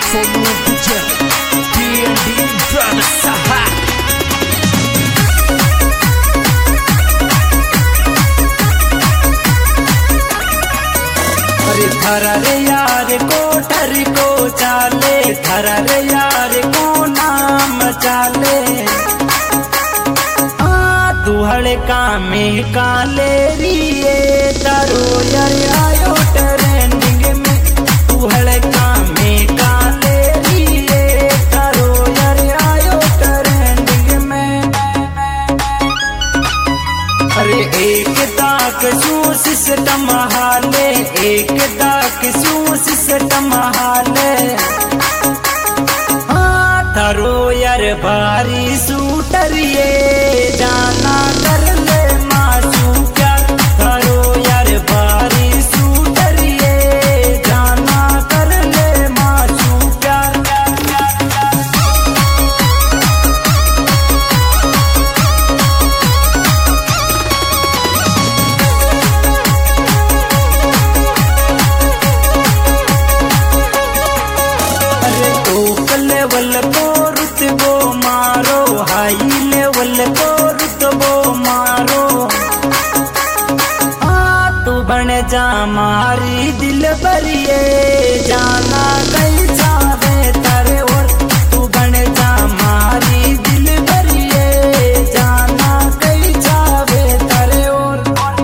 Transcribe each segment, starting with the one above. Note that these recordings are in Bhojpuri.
सोनू गुजर D&D Brothers साहा। अरे थरा रे यार कोठर को चाले, थरा रे यार को नाम चाले। तू हड़का में काले रिए तारो यार आयो ट्रेंडिंग में। तू हड़का में काले रिए तारो यार आयो ट्रेंडिंग में। अरे एक ताक शू सिस्टम हाले, एक ताक शू सिस्टम हाले। थारो यार भारी सूटर ये जाना कर ले मासू प्यार। थारो यार भारी सूटर ये जाना कर ले मासू प्यार। अरे टॉप लेवल को रुतबो मारो, हाई लेवल को रुतबो मारो। तू बन जा मारी दिल भरिए जाना कहीं जावे तारे और। तू बन जा मारी दिल भरिए जाना कहीं जावे तारे और।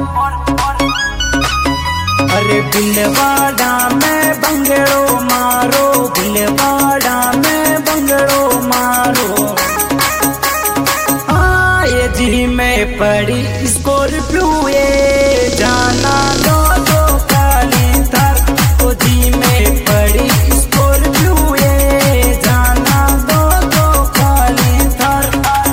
अरे बिलवाड़ा में बंगड़ो मारो, बिलवाड़ा में बंगड़ो मारो। ये जी में पड़ी स्कॉर्पियो ये जाना दो दो काली थार। ओ जी में पड़ी स्कॉर्पियो ये जाना दो दो काली थार।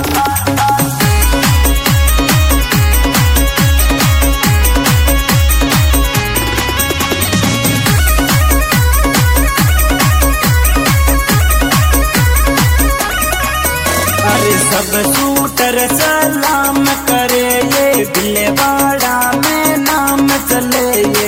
अरे सब शूटर सलाम करे ये, बिलवाड़ा में नाम चले ये।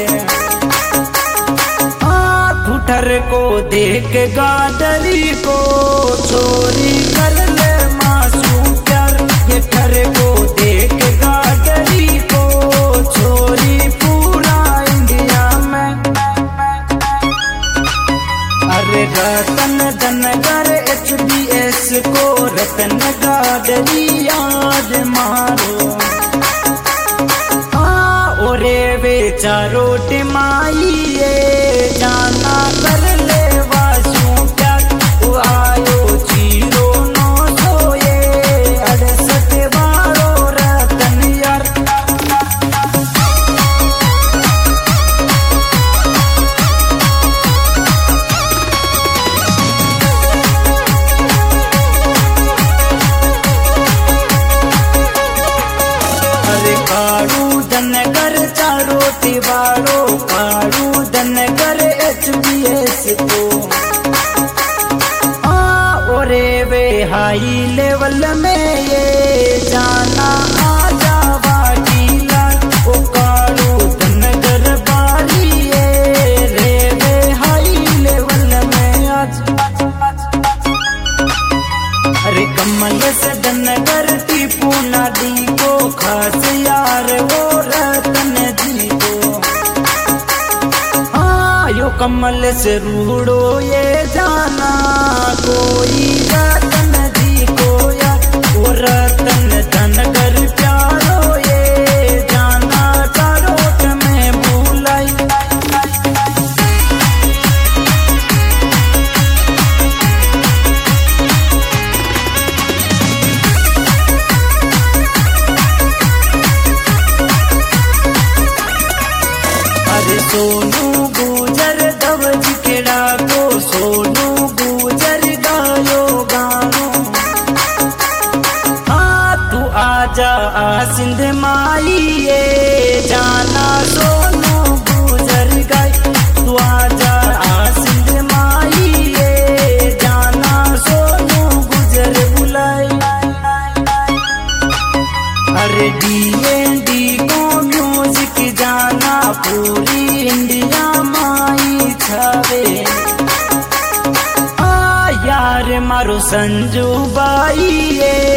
ठुठर को देख गाडरी को चोरी कर ले मासू प्यार। ये ठर को देख गाडरी को चोरी पूरा इंडिया में। अरे रतन धनगर HBS को रतन गाडरी याद मारो। ओरे बेचारो टिमाई ये जाना कर ले वासू प्यार। वो आयो 0900 ये 68 बारो रतन यार। काड़ू धनगर चारोटी वाड़ो, काड़ू धनगर HBS को। ओरे वे हाई लेवल में ये जाना आ जावा ढीला। ओ काड़ू धनगर बारी ये रे वे हाई लेवल में आज। अरे कमल से धनगर टीपू नाडी को खास यार वो रतन जी को। यो कमल से रूड़ो ये जाना कोई रतन जी को यार। वो रतन धनगर प्यारो ये जाना चारोट में भूलाई। अरे सोनू गुजर दवज केड़ा को, सोनू गुजर गायो गानो। तू आजा आ सिंध माई ये जाना सोनू गुजर गाय। तू आजा आ सिंध माई ये जाना सोनू गुजर बुलाई। अरे D&D को म्यूजिक जाना पूरी इंडिया संजू बाई ये